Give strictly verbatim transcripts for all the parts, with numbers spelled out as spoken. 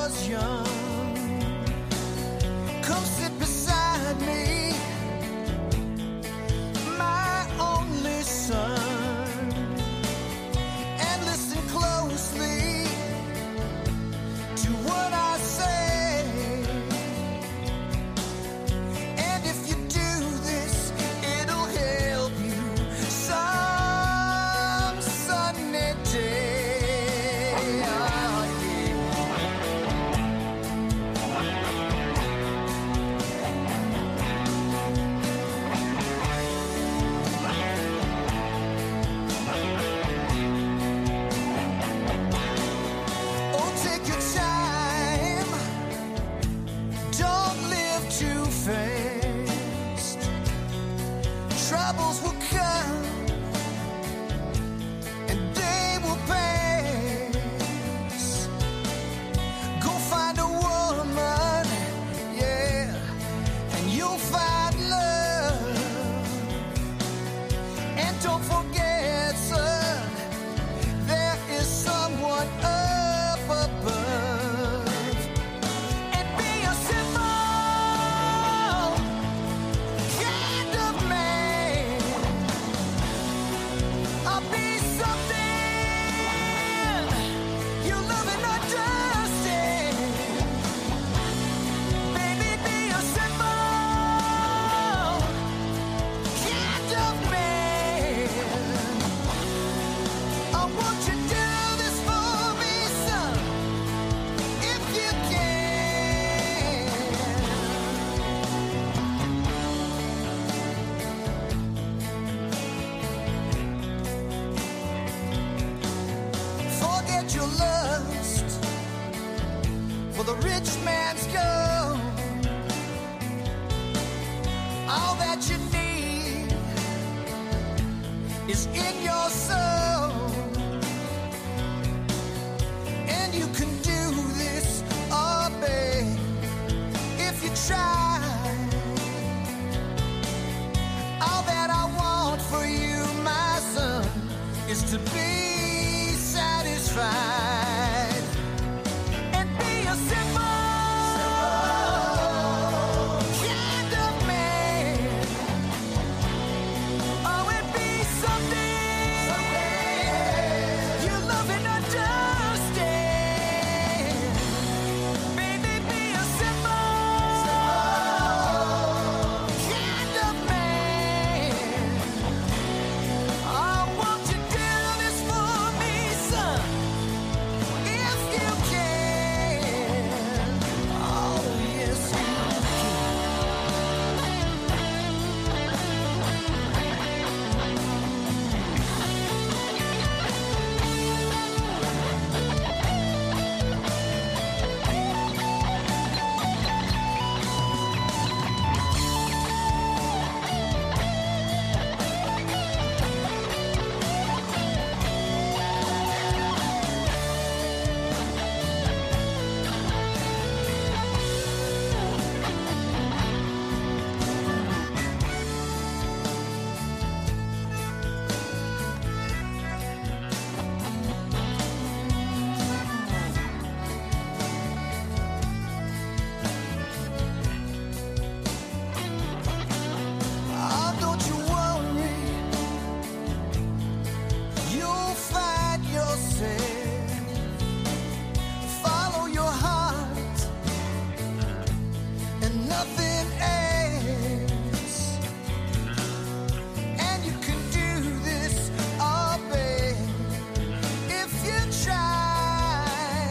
was young. Come sit beside me, my only son, and listen closely to what I say. And if you do this, it'll help you some sunny day. Troubles will come and they will pass. Go find a woman, yeah, and you'll find love. And don't forget, son, there is someone up above. And be a simple kind of man. I'll be something you love and understand. Baby, be a simple kind of man. I want you to do this for me, son, if you can. Forget your lust for the rich man's gold. All that you need is in your soul. And you can do this, oh babe, if you try. All that I want for you, my son, is to be satisfied and be a simple kind of man. Oh, and be something you love and understand. Baby, be a simple kind of man. I want you to do this for me, son, if you can. Oh, yes, you can. Oh, don't you worry, you'll find yourself. Follow your heart and nothing else. And you can do this, oh babe, if you try.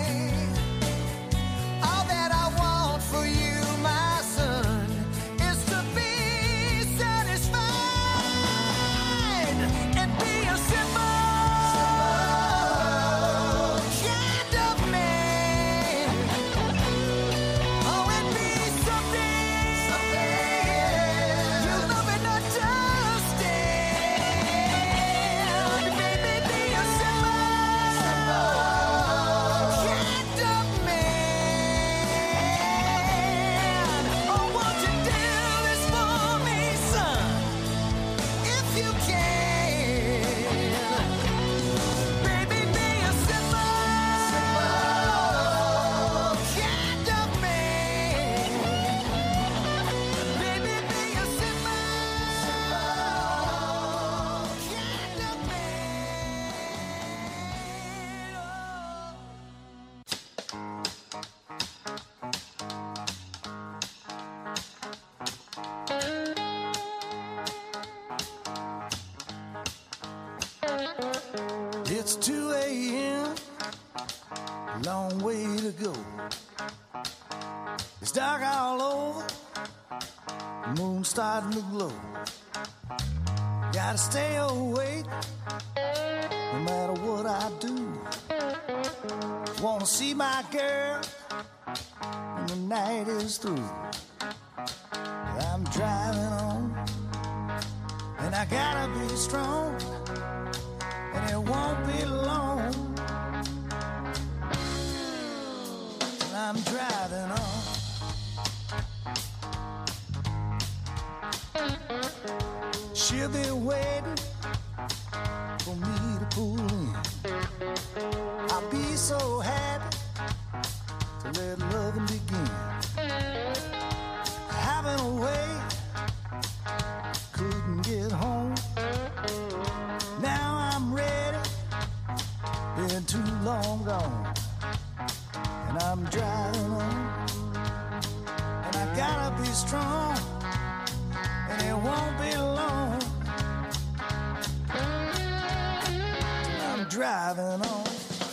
All that I want for you, my son, is to be satisfied and be a simple kind of man. Oh, and be something It's dark all over, the moon starting to glow. Gotta stay awake, no matter what I do. Wanna see my girl when the night is through. I'm driving on, and I gotta be strong, and it won't be long till I'm driving on. She'll be waiting for me to pull in. I'll be so happy to let loving begin. Having a way, couldn't get home. Now I'm ready, been too long gone. And I'm driving on, and I gotta be strong, and it won't be long till I'm driving on.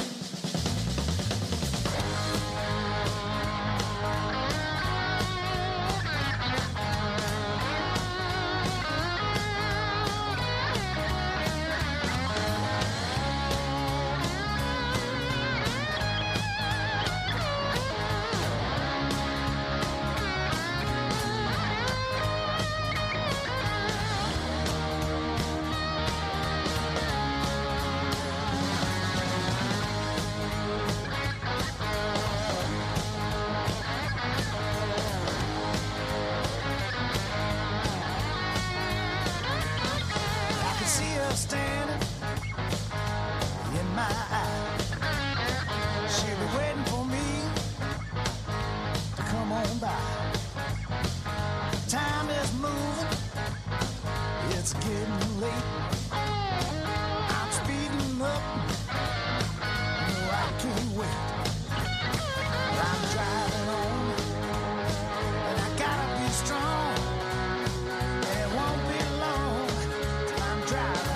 Standing in my eye, she'll be waiting for me to come on by. Time is moving, it's getting late. I'm speeding up, no, I can't wait. I'm driving on, and I gotta be strong. It won't be long till I'm driving.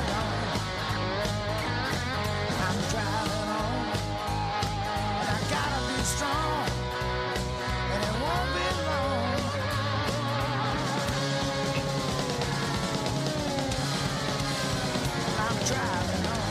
Driving on, and I gotta be strong, and it won't be long. I'm driving on.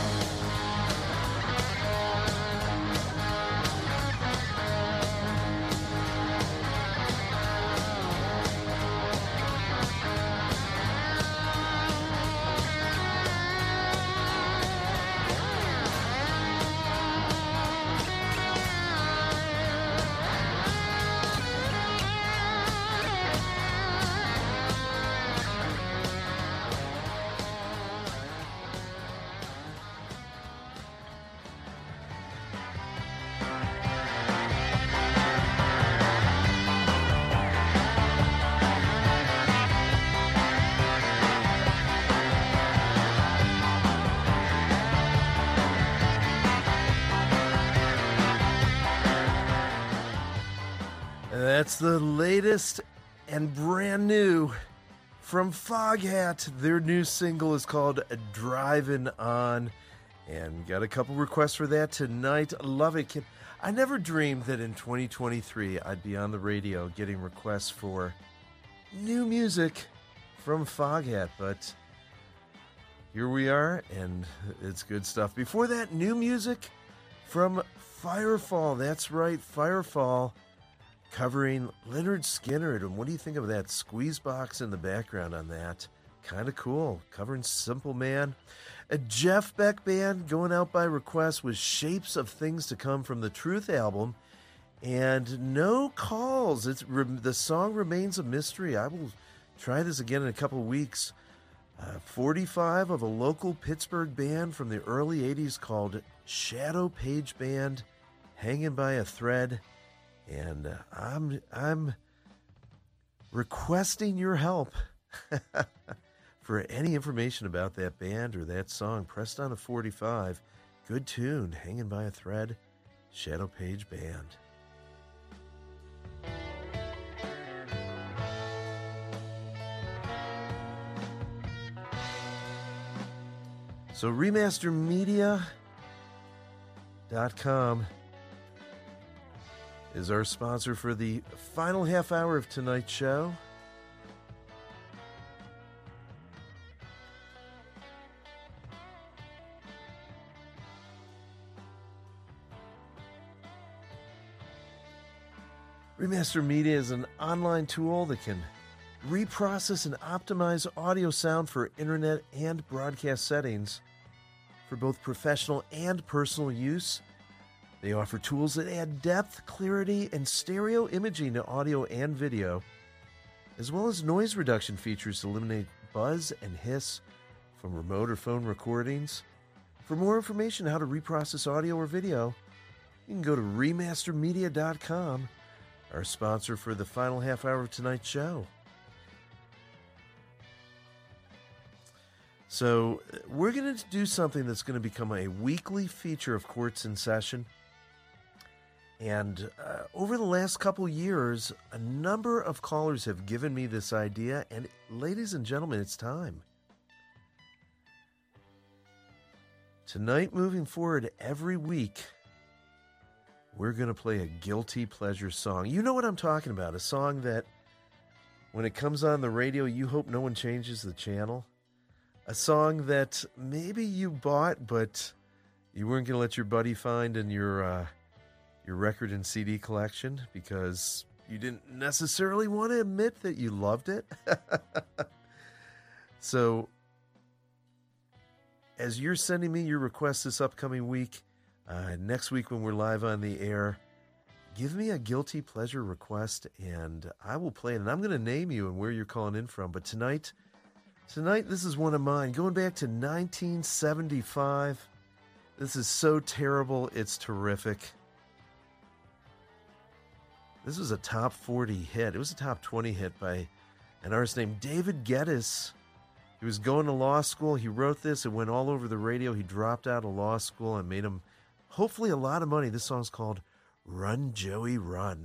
That's the latest and brand new from Foghat. Their new single is called Drivin' On, and got a couple requests for that tonight. Love it. I never dreamed that in twenty twenty-three I'd be on the radio getting requests for new music from Foghat, but here we are, and it's good stuff. Before that, new music from Firefall. That's right, Firefall, covering Lynyrd Skynyrd. And what do you think of that squeeze box in the background on that? Kind of cool. Covering Simple Man. A Jeff Beck Band going out by request with Shapes of Things to Come from the Truth album. And no calls. It's the song remains a mystery. I will try this again in a couple of weeks. Uh, forty-five of a local Pittsburgh band from the early eighties called Shadow Page Band, Hanging by a Thread. And uh, I'm I'm requesting your help for any information about that band or that song. Pressed on a forty-five. Good tune, Hanging by a Thread, Shadow Page Band. So remaster media dot com is our sponsor for the final half hour of tonight's show. Remaster Media is an online tool that can reprocess and optimize audio sound for internet and broadcast settings for both professional and personal use. They offer tools that add depth, clarity, and stereo imaging to audio and video, as well as noise reduction features to eliminate buzz and hiss from remote or phone recordings. For more information on how to reprocess audio or video, you can go to remaster media dot com. Our sponsor for the final half hour of tonight's show. So we're going to do something that's going to become a weekly feature of Courts in Session. And uh, over the last couple years, a number of callers have given me this idea. And ladies and gentlemen, it's time. Tonight, moving forward every week, we're going to play a guilty pleasure song. You know what I'm talking about. A song that, when it comes on the radio, you hope no one changes the channel. A song that maybe you bought, but you weren't going to let your buddy find in your, uh, your record and C D collection because you didn't necessarily want to admit that you loved it. So, as you're sending me your requests this upcoming week, Uh, next week when we're live on the air, give me a guilty pleasure request and I will play it. And I'm going to name you and where you're calling in from. But tonight, tonight this is one of mine. Going back to nineteen seventy-five. This is so terrible, it's terrific. This was a top forty hit. It was a top twenty hit by an artist named David Geddes. He was going to law school. He wrote this. It went all over the radio. He dropped out of law school and made him hopefully a lot of money. This song's called Run, Joey, Run.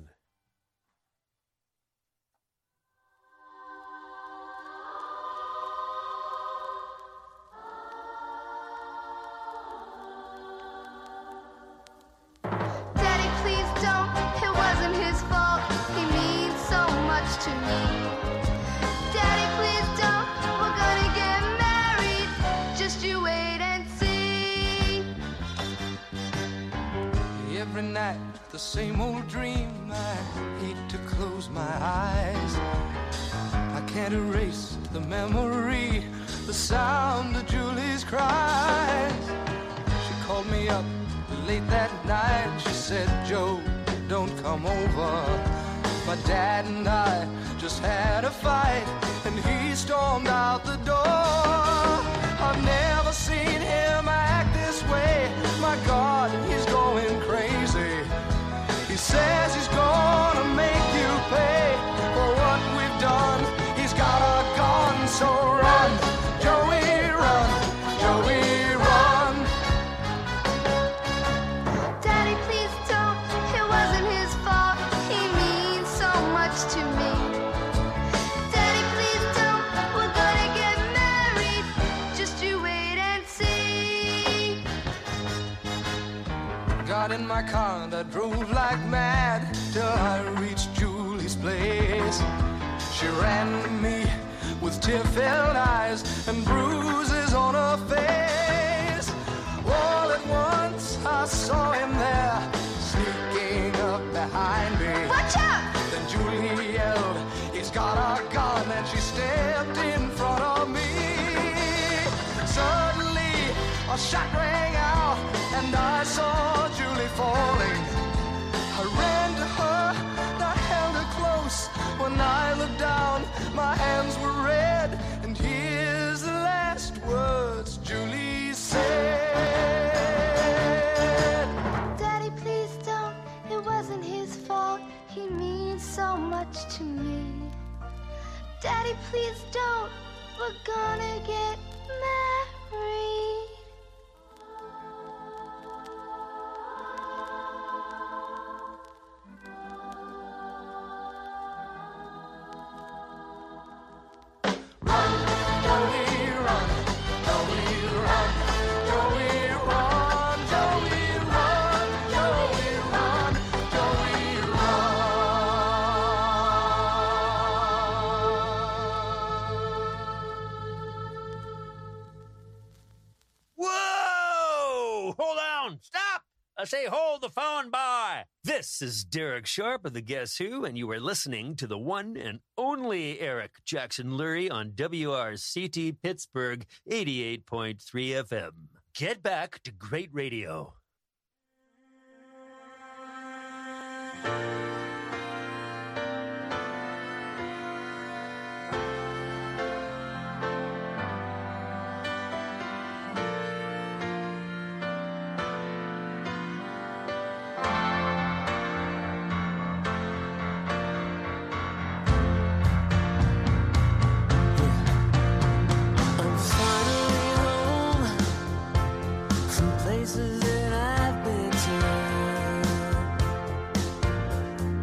Daddy, please don't. It wasn't his fault. He means so much to me. Daddy, please don't. We're gonna get married. Just you wait and see. Every night, the same old dream. I hate to close my eyes. I can't erase the memory, the sound of Julie's cries. She called me up late that night. She said, Joe, don't come over. My dad and I just had a fight, and he stormed out the door. I've never seen him act this way. My God, he's going crazy. He says he's gonna make you pay for what we've done. He's got a gun, so run, Joey, run, Joey, run. Daddy, please don't. It wasn't his fault. He means so much to me. Daddy, please don't. We're gonna get married. Just you wait and see. Got in my car and I drove like mad till I reached Julie's place. She ran to me with tear-filled eyes and bruises on her face. All at once I saw him there, sneaking up behind me. Watch out! Then Julie yelled, he's got a gun, and she stepped in front of me. Suddenly a shot rang out, and I saw Julie falling. I ran to her, and I held her close. When I looked down, my hands were red, and here's the last words Julie said. Daddy, please don't. It wasn't his fault. He means so much to me. Daddy, please don't. We're gonna get married. Joey, run, Joey, run, Joey, run, Joey, run, Joey, run. say, hold the phone, boy. This is Derek Sharp of the Guess Who, and you are listening to the one and only Eric Jackson Lurie on W R C T Pittsburgh eighty-eight point three F M. Get back to great radio. Places that I've been to,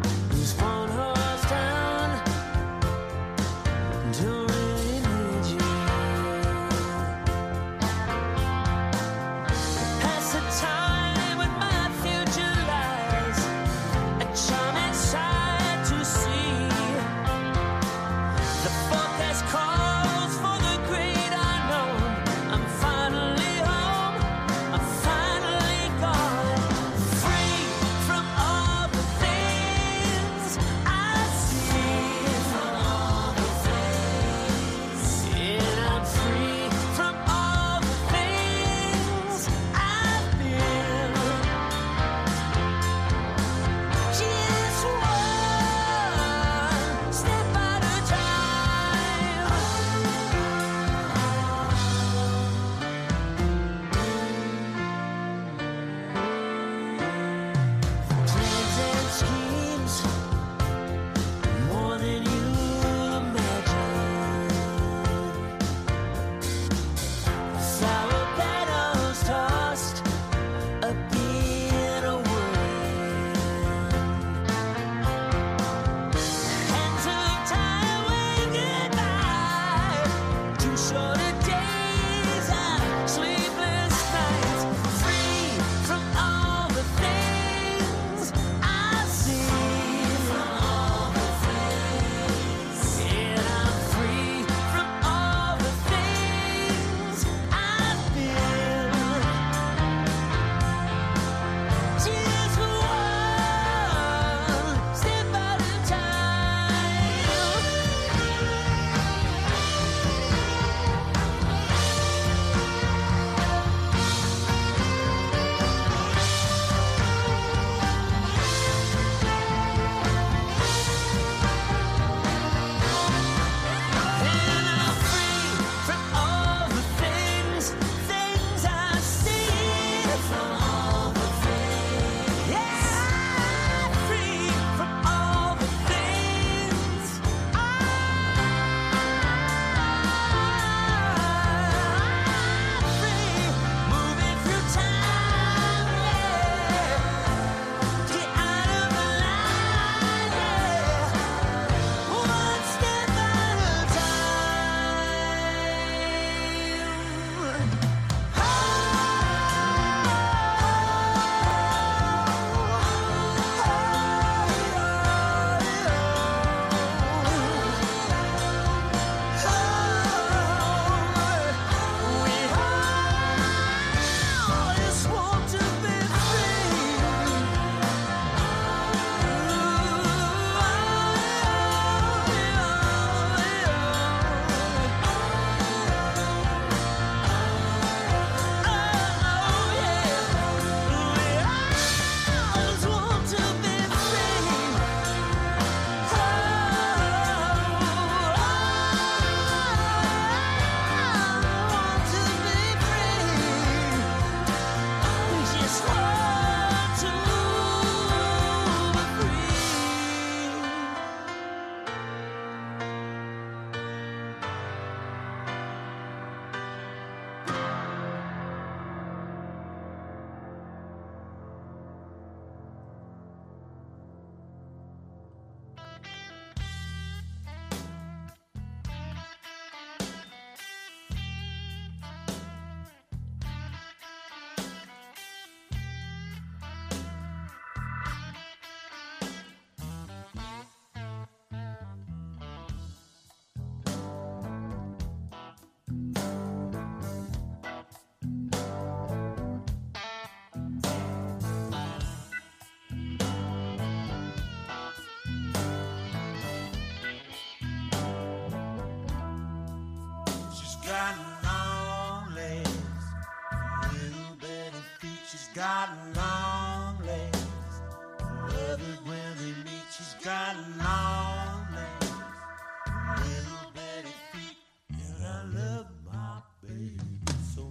got long legs. Love it when they meet. She's got long legs, little bitty feet, and I love my baby so.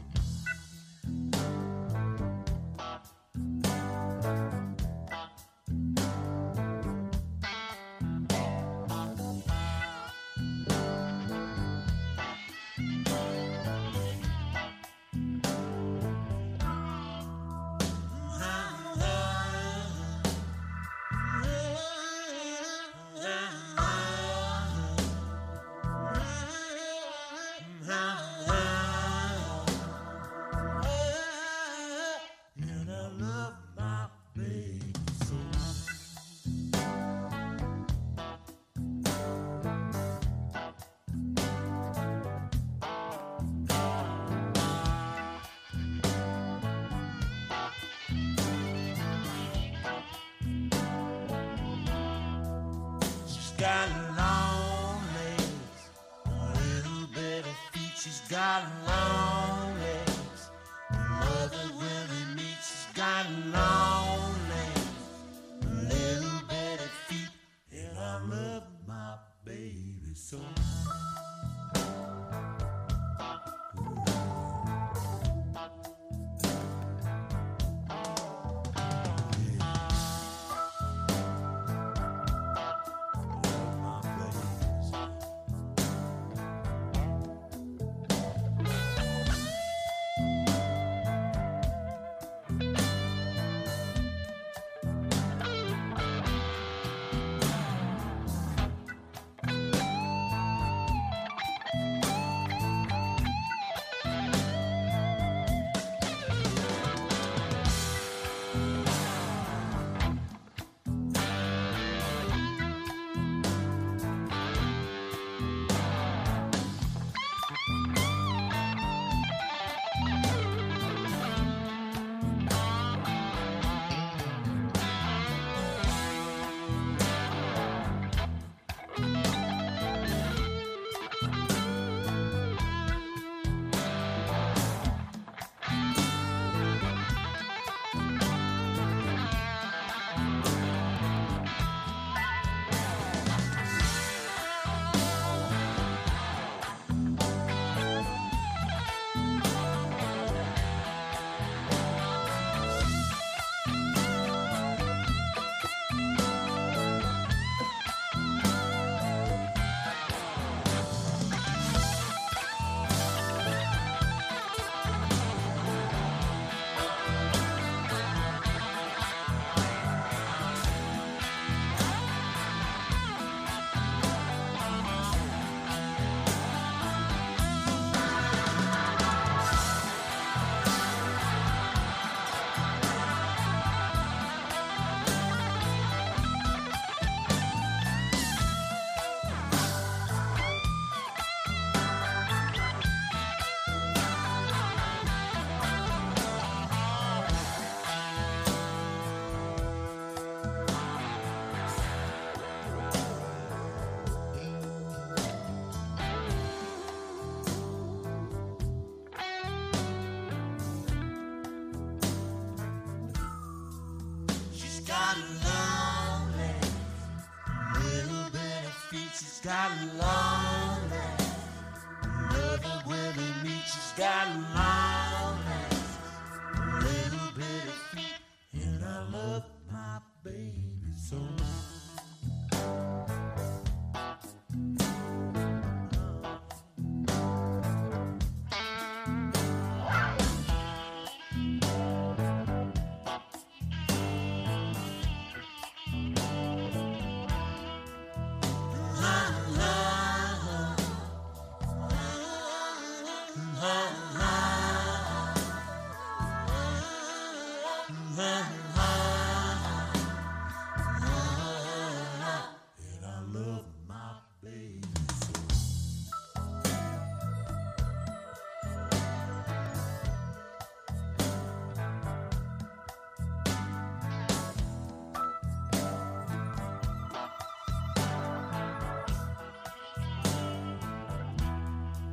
Got long legs, little bitty feet. She's got long legs, love it when we meet. She's got long legs, little bitty feet, and I love my baby so. Got long legs, love it when they meet. She's got long legs, little bitty feet, and I love my baby so.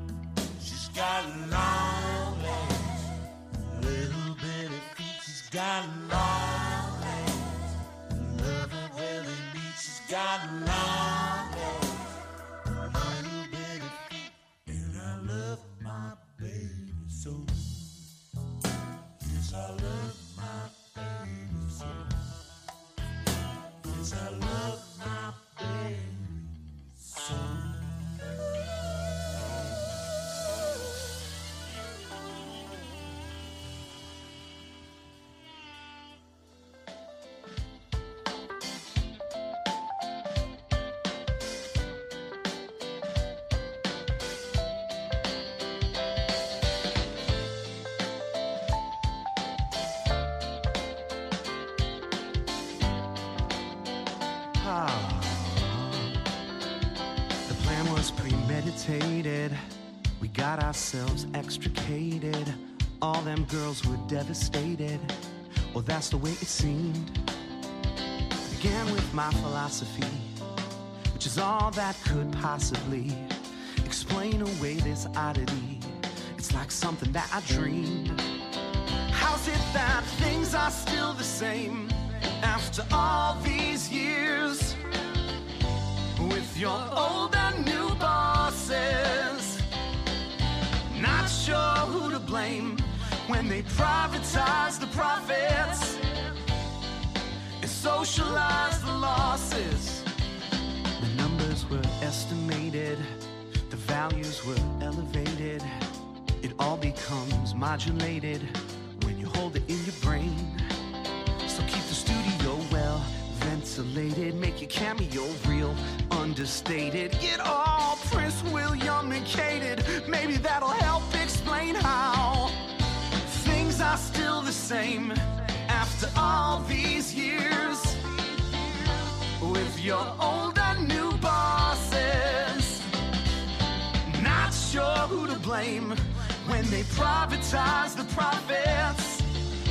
Got long legs, little bitty feet. She's got got long legs. Love her where they meet. She's got long legs. Little bitty feet. And I love my baby so. Yes, I love my baby so. Yes, I love my baby so. The plan was premeditated. We got ourselves extricated. All them girls were devastated. Well, that's the way it seemed. Began with my philosophy, which is all that could possibly explain away this oddity. It's like something that I dreamed. How's it that things are still the same after all these years? With your old and new bosses, not sure who to blame when they privatize the profits and socialize the losses. The numbers were estimated, the values were elevated. It all becomes modulated when you hold it in your brain. So keep the studio well ventilated, make your cameo real understated. Get all Prince William-icated. Maybe that'll help explain how things are still the same after all these years. With your old and new bosses, not sure who to blame when they privatize the profits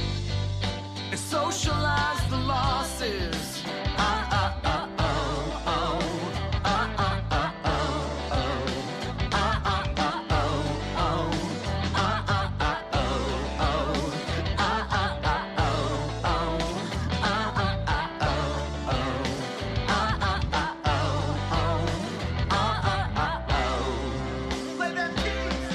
and socialize the losses. Ah, ah, ah, oh, oh. Ah, ah, ah, oh, oh. Ah, ah, ah, oh, oh. Ah, ah, ah, oh, oh. Ah, ah, ah, oh, oh. Ah, ah, ah, oh, oh. Ah, ah, ah, oh, oh. Ah, ah, ah, oh. Play that beat.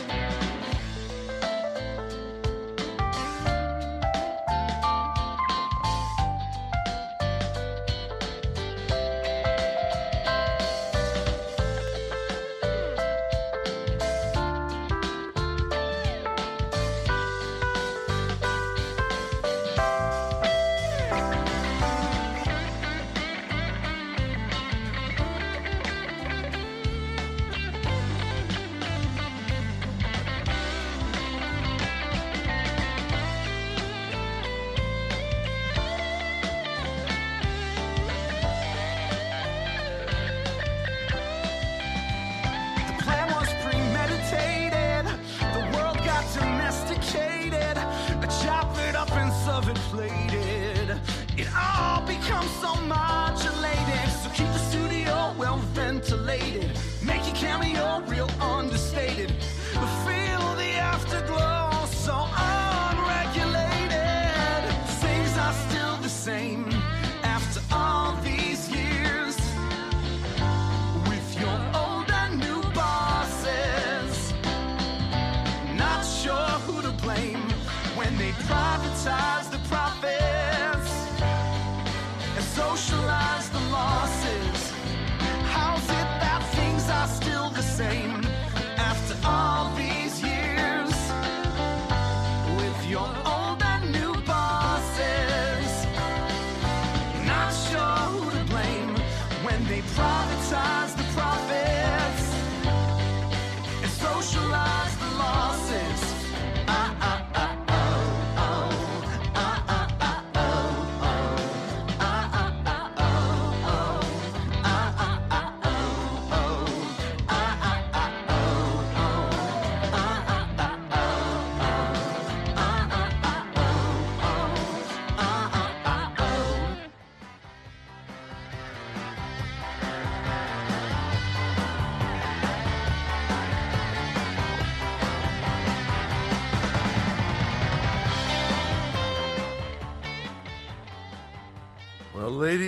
The plan was premeditated. The world got domesticated. Chop it up and serve it plated. It all becomes so modulated. So keep the studio well ventilated. Make your cameo real understated. Feel the afterglow so unregulated. Things are still the same after all these years. With your old and new bosses, not sure who to blame when they privatize the profits and social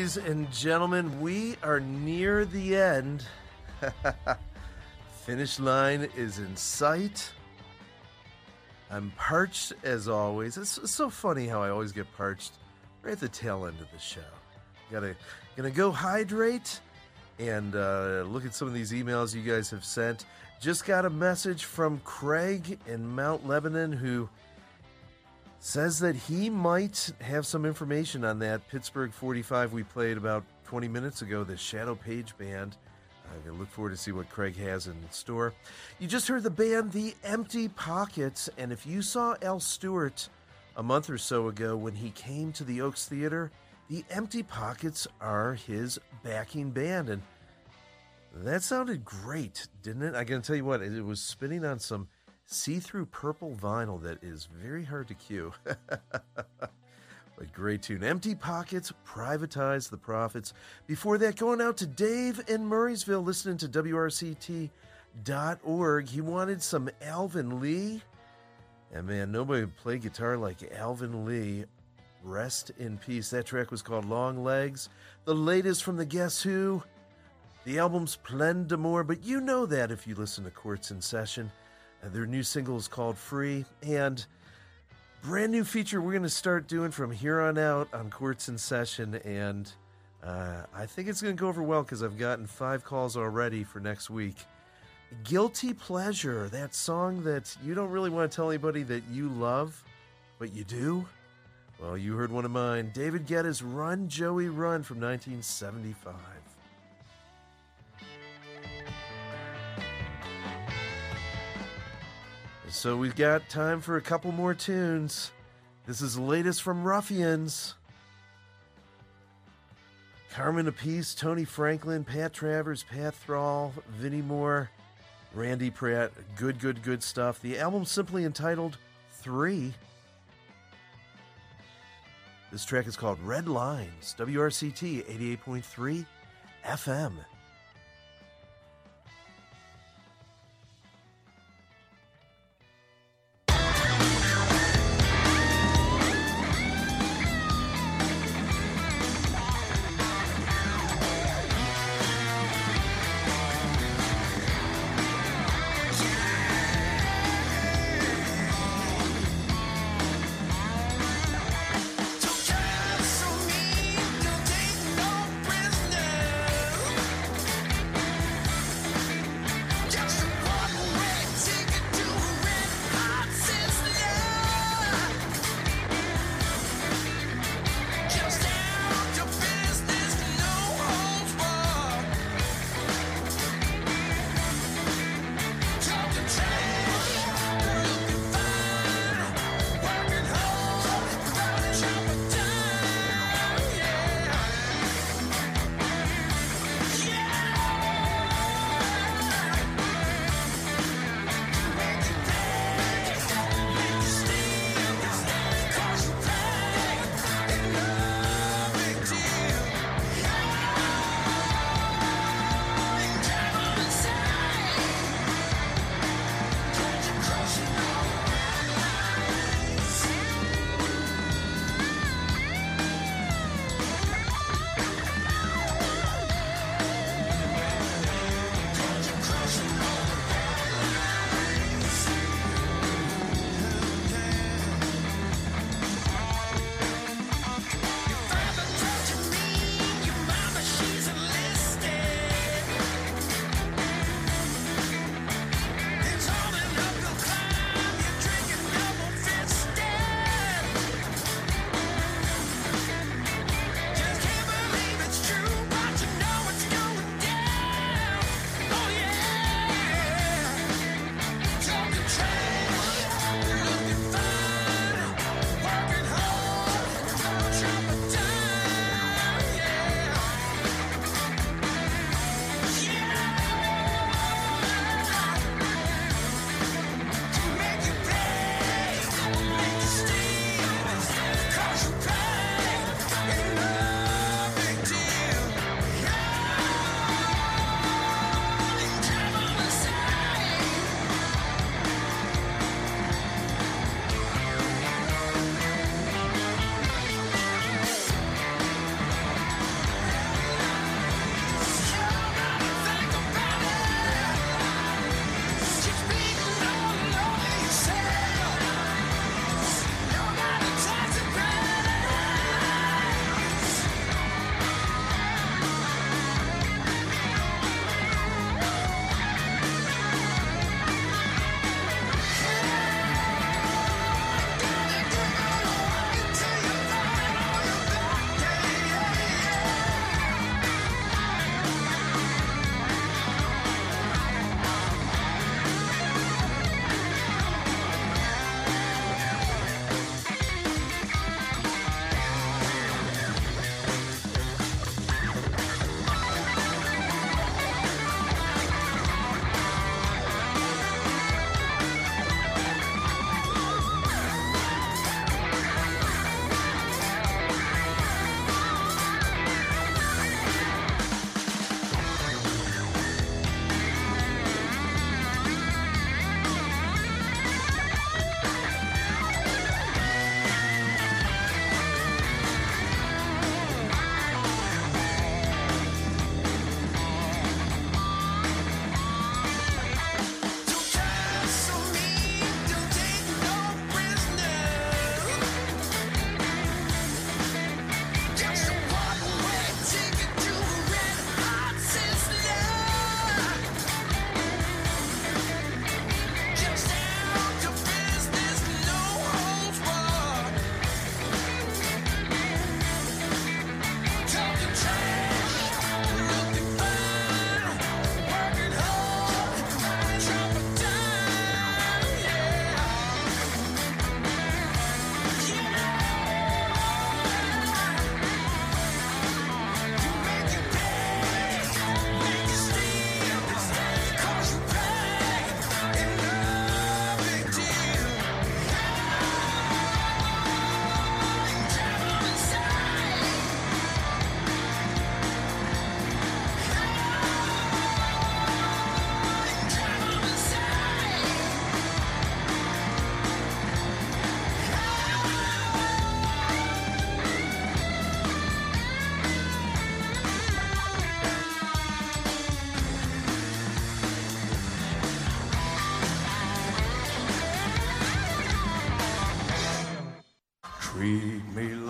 Ladies and gentlemen, we are near the end. Finish line is in sight. I'm parched as always. It's, it's so funny how I always get parched right at the tail end of the show. Gotta, gonna go hydrate and uh, look at some of these emails you guys have sent. Just got a message from Craig in Mount Lebanon who says that he might have some information on that Pittsburgh forty-five we played about twenty minutes ago, the Shadow Page Band. I look forward to see what Craig has in store. You just heard the band The Empty Pockets, and if you saw Al Stewart a month or so ago when he came to the Oaks Theater, The Empty Pockets are his backing band, and that sounded great, didn't it? I gotta tell you what, it was spinning on some see-through purple vinyl that is very hard to cue. But great tune. Empty Pockets, Privatize the Profits. Before that, going out to Dave in Murraysville, listening to W R C T dot org. He wanted some Alvin Lee. And man, nobody would play guitar like Alvin Lee. Rest in peace. That track was called Long Legs. The latest from the Guess Who. The album's Plein d'Amour, but you know that if you listen to Quartz in Session. And their new single is called Free. And brand new feature we're going to start doing from here on out on Quartz in Session, and uh, I think it's going to go over well because I've gotten five calls already for next week. Guilty Pleasure, that song that you don't really want to tell anybody that you love, but you do. Well, you heard one of mine, David Guetta's Run, Joey, Run from nineteen seventy-five. So we've got time for a couple more tunes. This is the latest from Ruffians. Carmen Apiece, Tony Franklin, Pat Travers, Pat Thrall, Vinnie Moore, Randy Pratt. Good, good, good stuff. The album's simply entitled Three. This track is called Red Lines, W R C T eighty-eight point three F M. Don't care so mean, don't take no prisoners.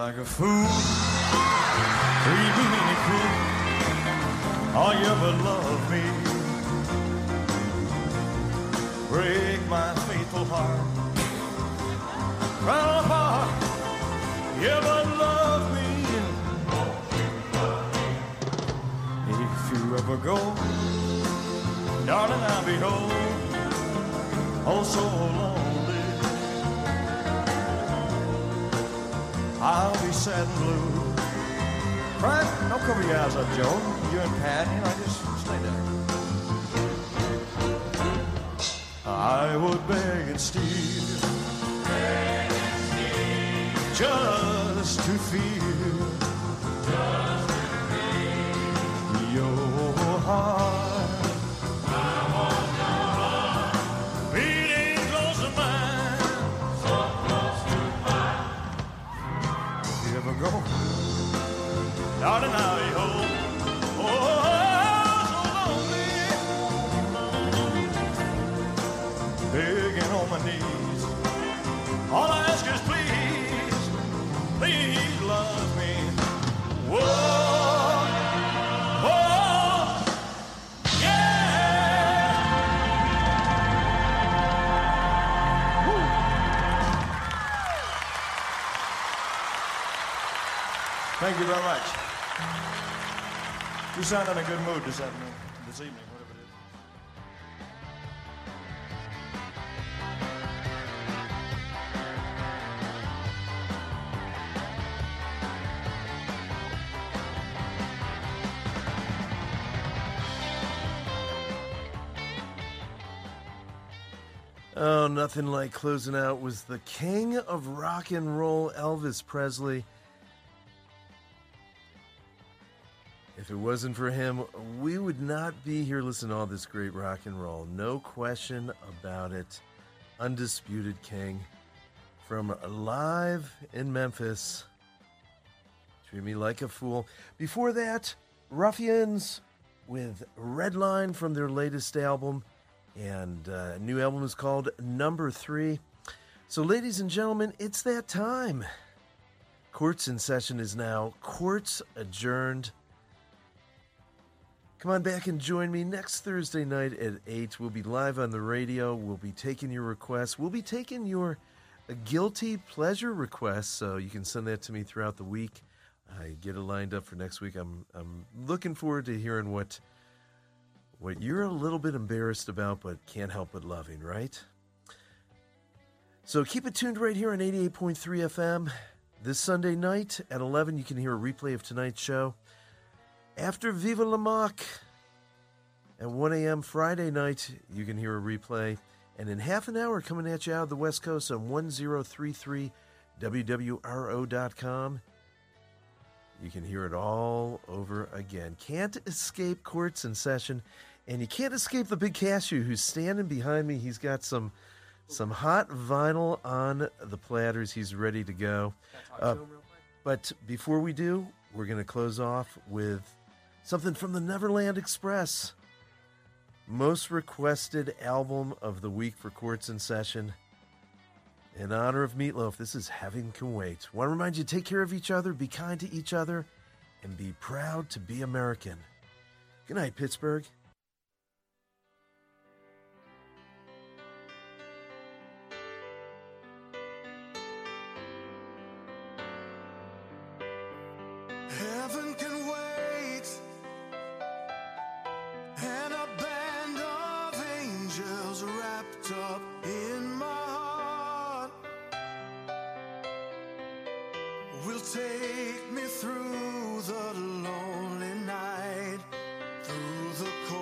like a fool, treat me cruel, all you ever love me, break my faithful heart, cry apart, you ever love me. If you ever go, darling, I'll be home, oh so lonely. I'll be sad and blue. Frank, don't cover your eyes up, Joe. You and Pat, you know, just stay there. I would beg and steal, beg and steal, just to feel, just to feel your heart. I want your heart beating close to mine, so close to mine. If you ever go, darling, I'll be home. Oh, so lonely, begging on my knees. All I ask is please, please love me. Whoa, whoa, yeah. Woo. Thank you very much. You sound in a good mood this afternoon, this evening, whatever it is. Oh, nothing like closing out was the king of rock and roll, Elvis Presley. If it wasn't for him, we would not be here listening to all this great rock and roll. No question about it. Undisputed king. From live in Memphis. Treat Me Like a Fool. Before that, Ruffians with Redline from their latest album. And uh, a new album is called Number Three. So, ladies and gentlemen, it's that time. Courts in session is now. Courts adjourned. Come on back and join me next Thursday night at eight. We'll be live on the radio. We'll be taking your requests. We'll be taking your uh, guilty pleasure requests, so you can send that to me throughout the week. I get it lined up for next week. I'm I'm looking forward to hearing what what you're a little bit embarrassed about but can't help but loving, right? So keep it tuned right here on eighty-eight point three F M. This Sunday night at eleven, you can hear a replay of tonight's show. After Viva La Mock, at one a.m. Friday night, you can hear a replay. And in half an hour, coming at you out of the West Coast on one oh three three W W R O dot com, you can hear it all over again. Can't escape Courts in Session, and you can't escape the big cashew who's standing behind me. He's got some some hot vinyl on the platters. He's ready to go. Uh, but before we do, we're going to close off with something from the Neverland Express. Most requested album of the week for Courts in Session. In honor of Meatloaf, this is Heaven Can Wait. Want to remind you, take care of each other, be kind to each other, and be proud to be American. Good night, Pittsburgh. Heaven can wait, and a band of angels wrapped up in my heart will take me through the lonely night, through the cold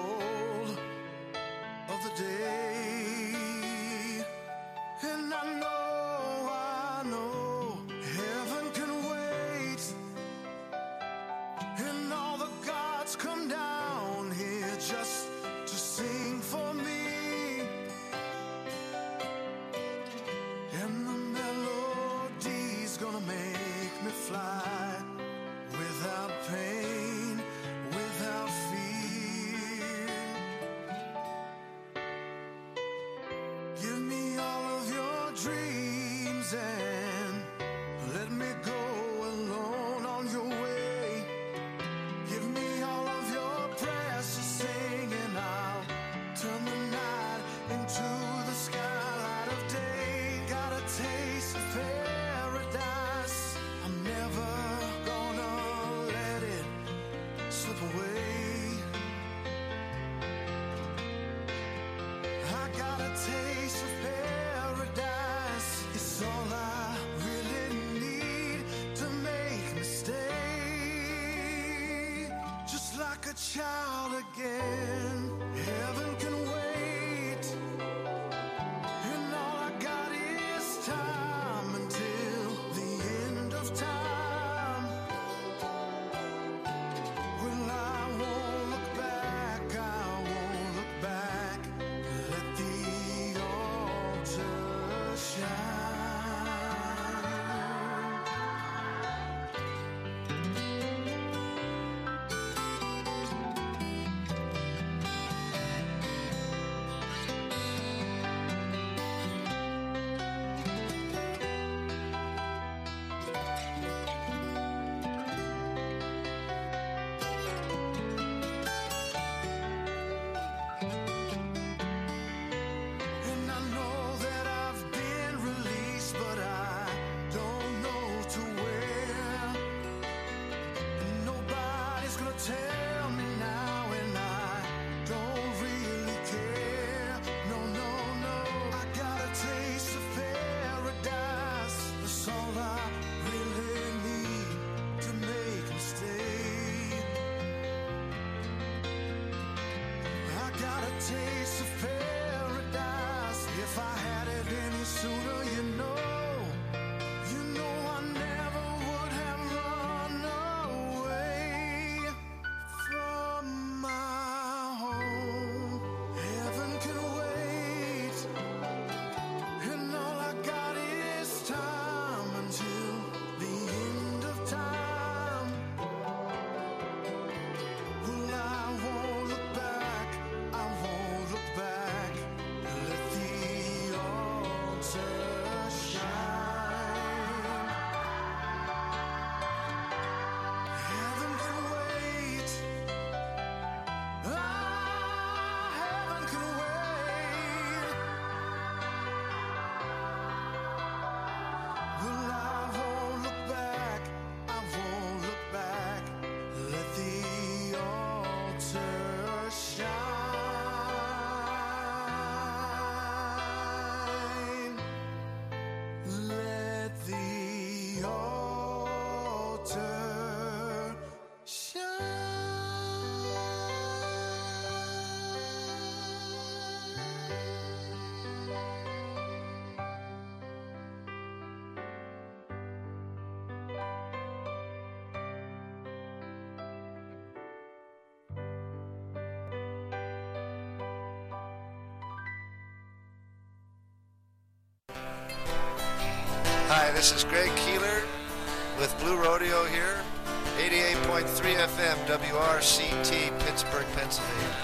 Hi, this is Greg Keeler with Blue Rodeo here, eighty-eight point three F M, W R C T, Pittsburgh, Pennsylvania.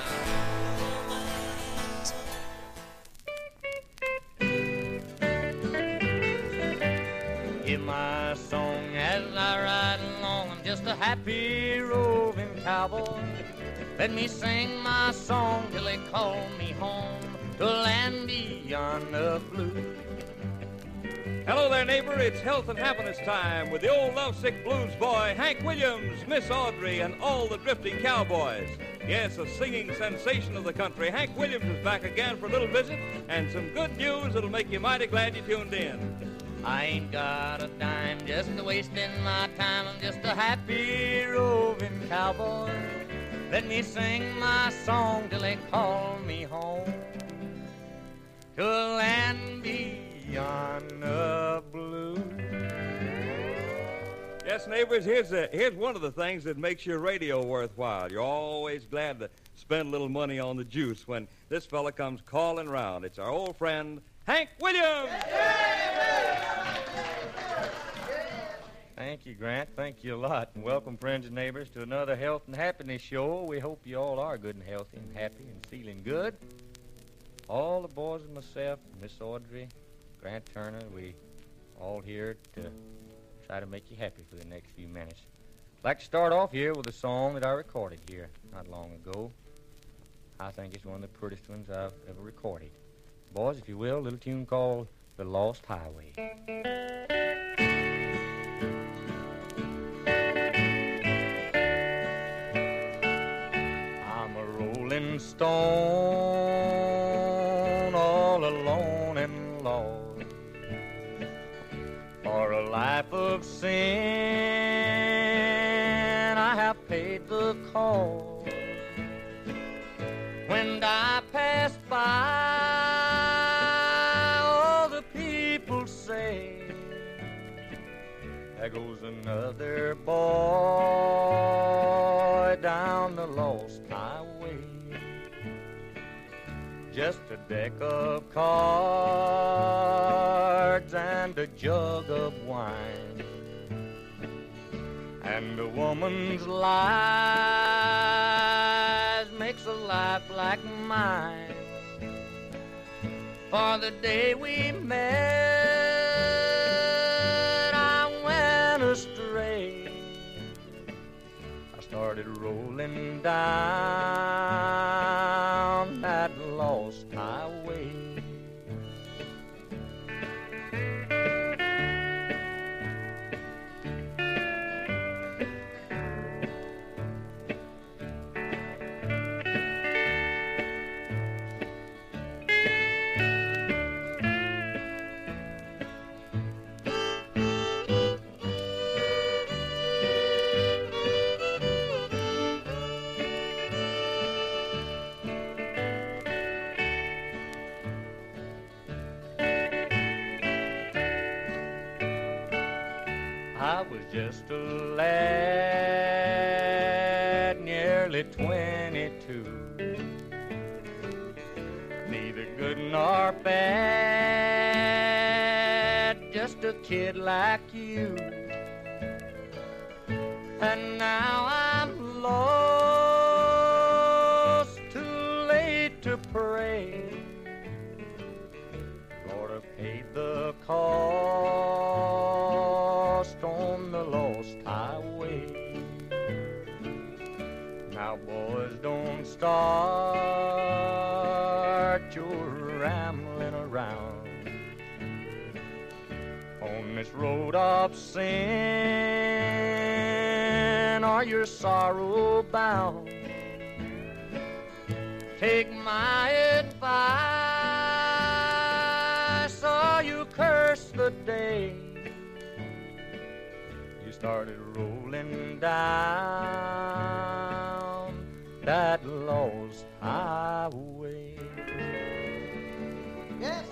Hear my song as I ride along. I'm just a happy roving cowboy. Let me sing my song till they call me home to a land beyond the blue. Hello there, neighbor. It's health and happiness time with the old lovesick blues boy, Hank Williams, Miss Audrey, and all the drifting cowboys. Yes, a singing sensation of the country. Hank Williams is back again for a little visit and some good news that'll make you mighty glad you tuned in. I ain't got a dime just a wasting my time. I'm just a happy roving cowboy. Let me sing my song till they call me home to a land beyond the blue. Yes, neighbors, here's, a, here's one of the things that makes your radio worthwhile. You're always glad to spend a little money on the juice when this fella comes calling round. It's our old friend, Hank Williams! Thank you, Grant. Thank you a lot. And welcome, friends and neighbors, to another health and happiness show. We hope you all are good and healthy and happy and feeling good. All the boys and myself, Miss Audrey, Grant Turner, we all here to try to make you happy for the next few minutes. I'd like to start off here with a song that I recorded here not long ago. I think it's one of the prettiest ones I've ever recorded. Boys, if you will, a little tune called The Lost Highway. I'm a rolling stone all alone and lost, for a life of sin I have paid the cost. When I pass by, all the people say, there goes another boy down the lost highway. Just a deck of cards and a jug of wine, and a woman's lies makes a life like mine. For the day we met, I went astray. I started rolling down that lost highway. I was just a lad, nearly twenty-two, neither good nor bad, just a kid like you. And now I'm lost, too late to pray. Lord, I paid the cost on the lost highway. Now, boys, don't start your rambling around on this road of sin, or your sorrow bound. Take my advice, or you curse the day you started rolling down that lost highway. Yes.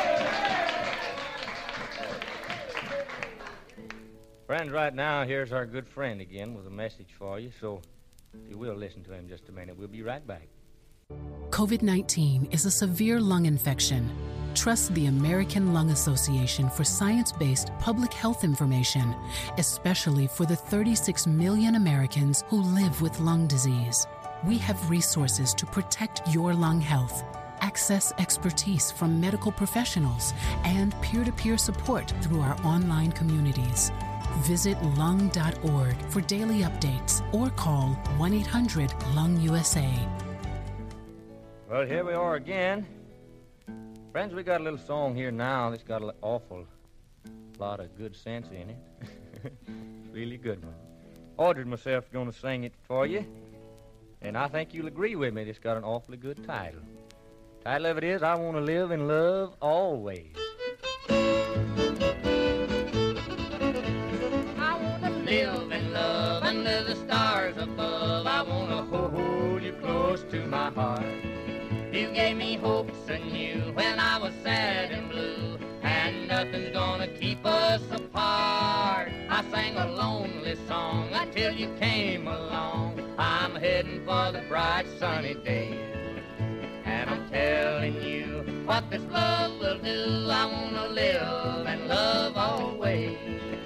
Friends, right now, here's our good friend again with a message for you, so if you will listen to him just a minute, we'll be right back. COVID nineteen is a severe lung infection. Trust the American Lung Association for science-based public health information, especially for the thirty-six million Americans who live with lung disease. We have resources to protect your lung health. Access expertise from medical professionals and peer-to-peer support through our online communities. Visit lung dot org for daily updates or call one eight hundred lung U S A. Well, here we are again. Friends, we got a little song here now that's got an awful lot of good sense in it. Really good one. Audrey and myself are going to sing it for you. And I think you'll agree with me, it's got an awfully good title. Title of it is, I Want to Live in Love Always. I want to live in love under the stars above. I want to hold you close to my heart. You gave me hopes anew when I was sad and blue, and nothing's gonna keep us apart. I sang a lonely song until you came along. I'm heading for the bright sunny days, and I'm telling you what this love will do. I wanna live and love always.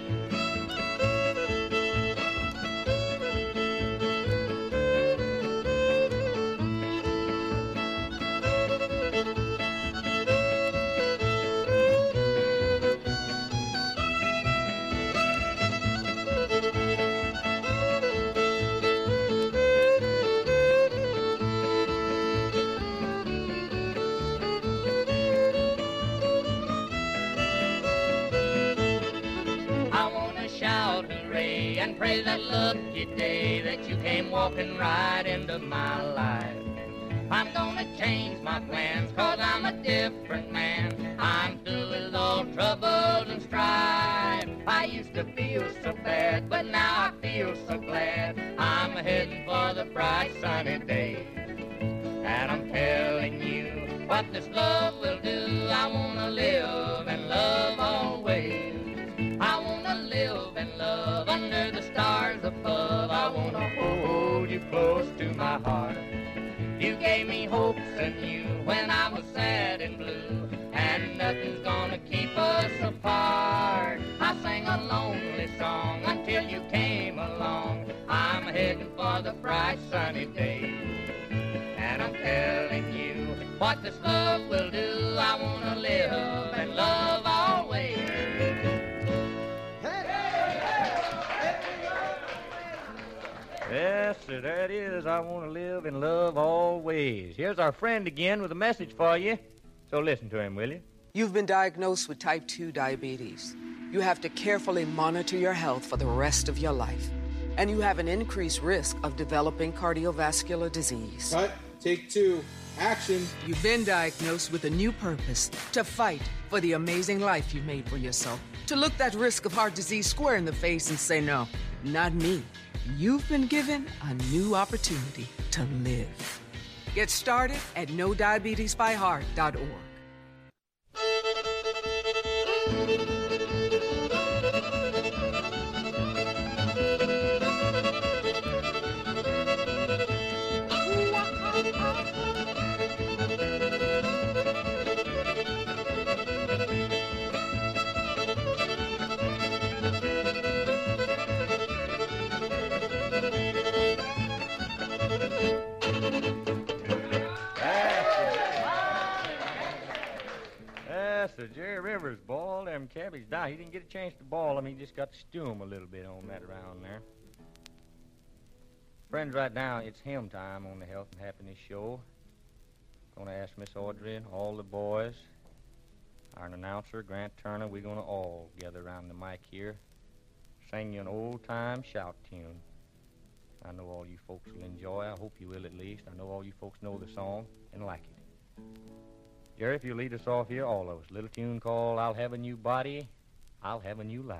And praise that lucky day that you came walking right into my life. I'm gonna change my plans, cause I'm a different man. I'm through with all troubles and strife. I used to feel so bad, but now I feel so glad. I'm heading for the bright sunny day, and I'm telling you what this love will do. I wanna live and love always. I wanna live and love under the stars above. I wanna hold you close to my heart. You gave me hopes anew when I was sad and blue, and nothing's gonna keep us apart. I sang a lonely song until you came along. I'm heading for the bright sunny day, and I'm telling you what this love will do. I wanna live and love always. Yes, sir, there it is. I want to live and love always. Here's our friend again with a message for you. So listen to him, will you? You've been diagnosed with type two diabetes. You have to carefully monitor your health for the rest of your life. And you have an increased risk of developing cardiovascular disease. Cut. Take two. Action. You've been diagnosed with a new purpose: to fight for the amazing life you made for yourself. To look that risk of heart disease square in the face and say, no, not me. You've been given a new opportunity to live. Get started at no diabetes by heart dot org. So Jerry Rivers boiled them cabbage down. He didn't get a chance to boil them. He just got to stew them a little bit on that around there. Friends, right now, it's hymn time on the Health and Happiness Show. Going to ask Miss Audrey and all the boys, our announcer, Grant Turner, we're going to all gather around the mic here, sing you an old-time shout tune. I know all you folks will enjoy. I hope you will at least. I know all you folks know the song and like it. Jerry, if you lead us off here, all of us. Little tune called I'll Have a New Body, I'll Have a New Life.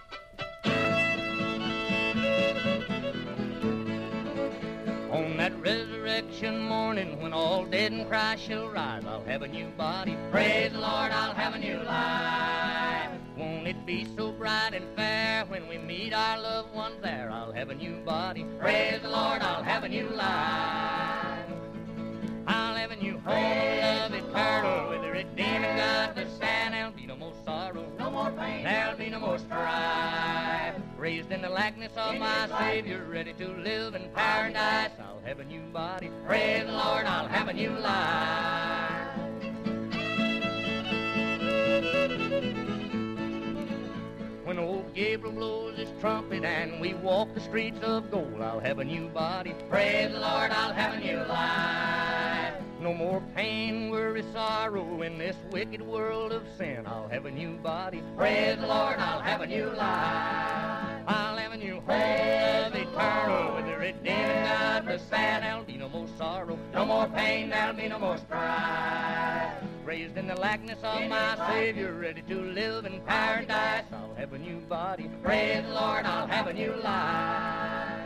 On that resurrection morning when all dead in Christ shall rise, I'll have a new body. Praise the Lord, I'll have a new life. Won't it be so bright and fair when we meet our loved ones there? I'll have a new body. Praise the Lord, I'll have a new life. I'll have a new home, love eternal with the redeeming God. there'll be no more strife. Raised in the likeness of my Savior, ready to live in paradise. I'll have a new body, praise the Lord, I'll have a new life. When old Gabriel blows his trumpet and we walk the streets of gold, I'll have a new body, praise the Lord, I'll have a new life. No more pain, worry, sorrow in this wicked world of sin. I'll have a new body, praise the Lord, I'll have a new life. I'll have a new home of eternal with the redeeming God beside. There'll be no more sorrow, no more pain, there'll be no more strife. Raised in the likeness of my Savior, ready to live in paradise. I'll have a new body, praise the Lord, I'll have a new life.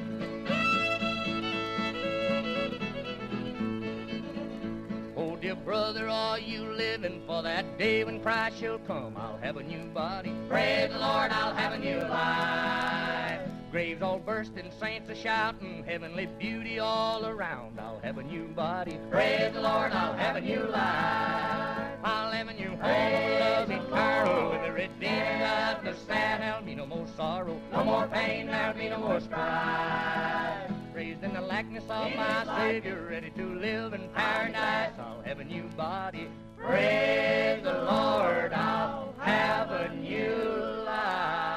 Oh, dear brother, are you living for that day when Christ shall come? I'll have a new body, praise the Lord, I'll have a new life. Graves all bursting, saints a shouting, heavenly beauty all around. I'll have a new body, praise the Lord, I'll have a new life. I'll have a new home, love eternal, with the redeeming God beside. There'll be no more sorrow, no more pain, there'll be no more strife. Raised in the likeness of my Savior, ready to live in paradise. I'll have a new body, praise the Lord, I'll have a new life.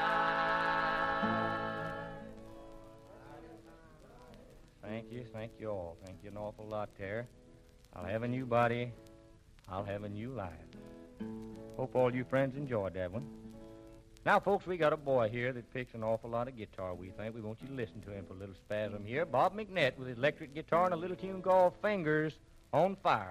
Thank you, thank you all. Thank you an awful lot there. I'll have a new body, I'll have a new life. Hope all you friends enjoyed that one. Now, folks, we got a boy here that picks an awful lot of guitar, we think. We want you to listen to him for a little spasm here. Bob McNett with his electric guitar and a little tune called Fingers on Fire.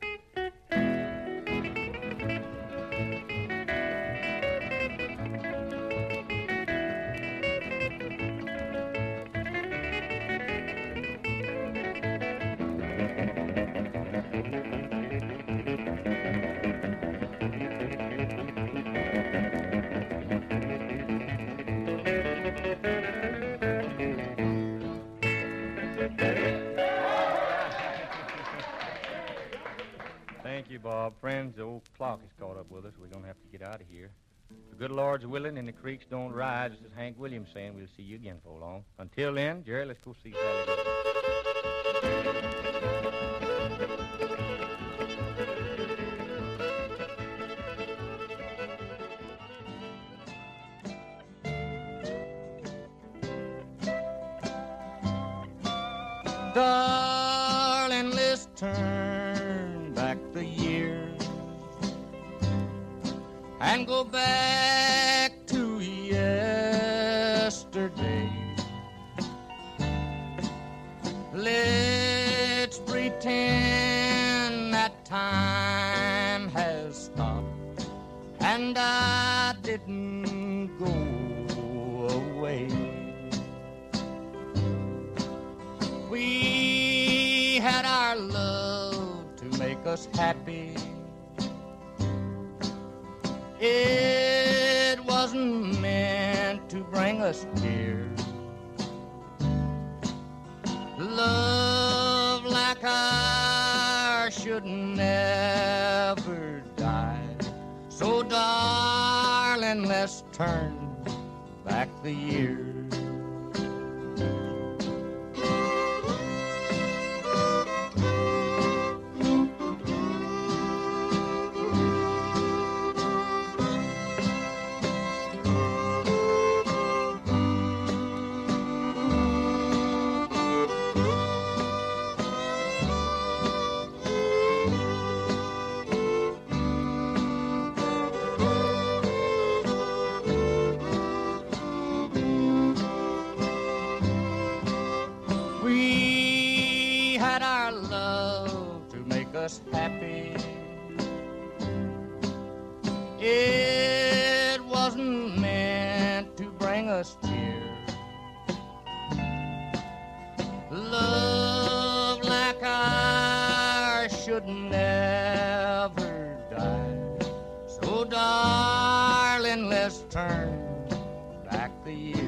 Thank you, Bob. Friends, the old clock has caught up with us. We're going to have to get out of here. If the good Lord's willing and the creeks don't rise, as Hank Williams saying, we'll see you again for long. Until then, Jerry, let's go see Sally. Darling, let's turn back the years and go back to yesterday. Let's pretend that time has stopped and I didn't go away. We had our love to make us happy. It wasn't meant to bring us tears. Love like ours should never die. So, darling, let's turn back the years. Happy. It wasn't meant to bring us tears. Love like ours should never die. So, darling, let's turn back the years.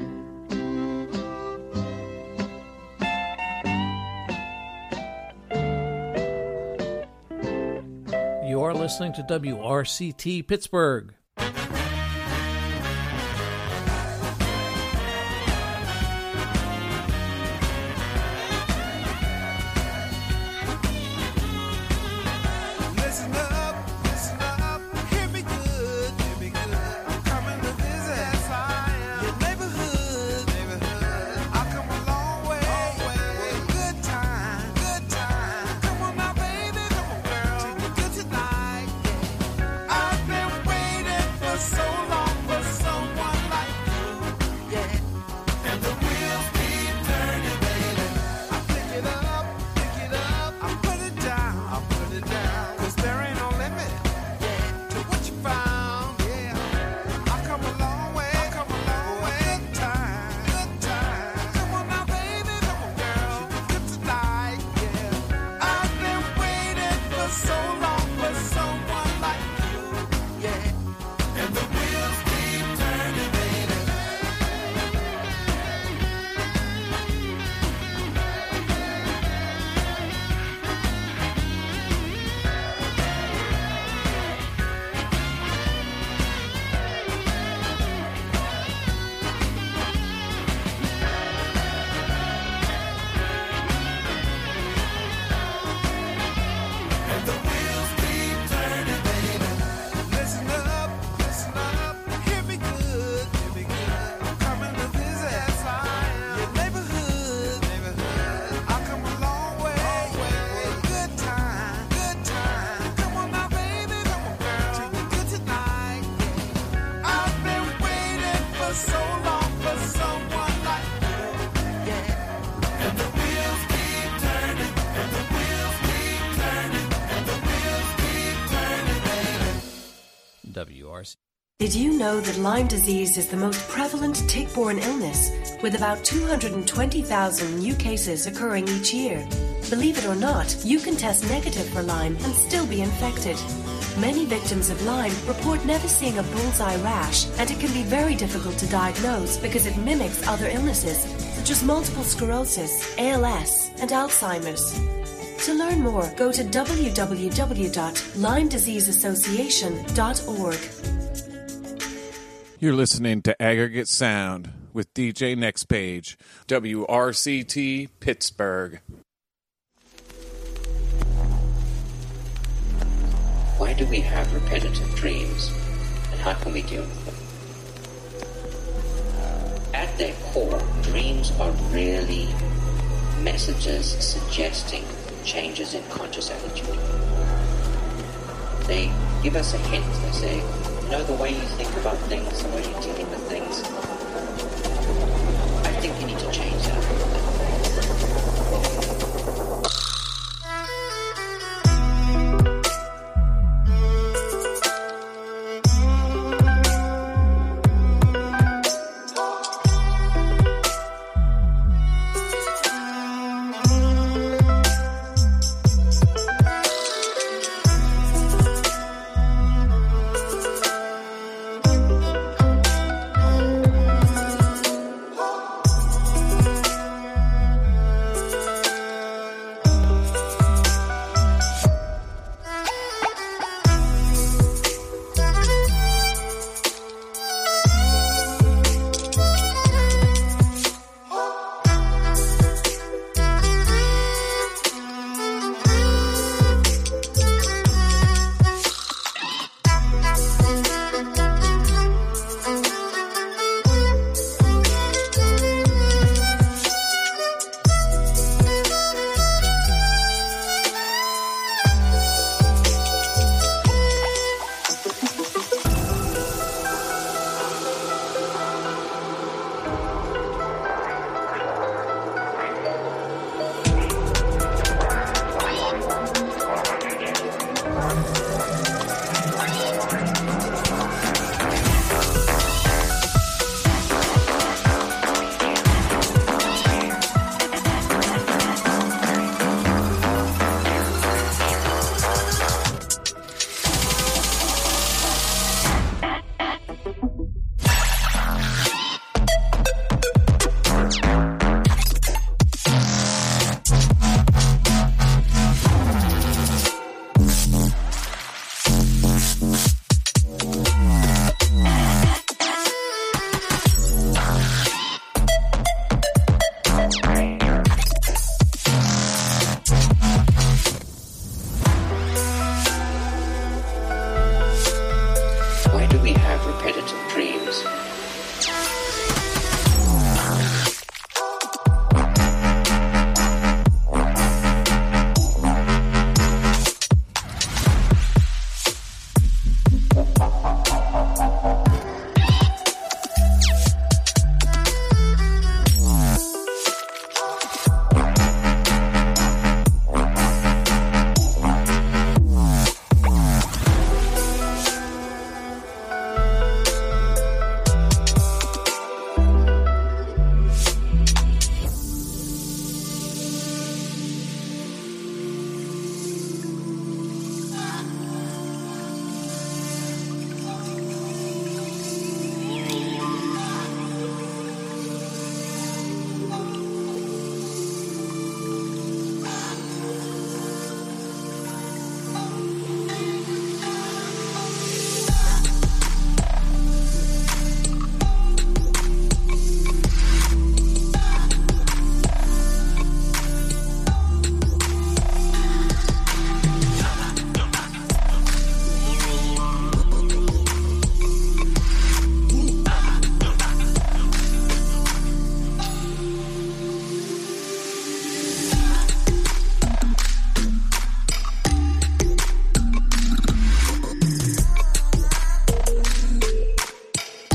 You're listening to W R C T Pittsburgh. W R C. Did you know that Lyme disease is the most prevalent tick-borne illness, with about two hundred twenty thousand new cases occurring each year? Believe it or not, you can test negative for Lyme and still be infected. Many victims of Lyme report never seeing a bullseye rash, and it can be very difficult to diagnose because it mimics other illnesses, such as multiple sclerosis, A L S, and Alzheimer's. To learn more, go to w w w dot lyme disease association dot org. You're listening to Aggregate Sound with D J Next Page, W R C T Pittsburgh. Why do we have repetitive dreams, and how can we deal with them? At their core, dreams are really messages suggesting changes in conscious attitude. They give us a hint. They say, you know, the way you think about things, the way you're dealing with things, I think you need to change that.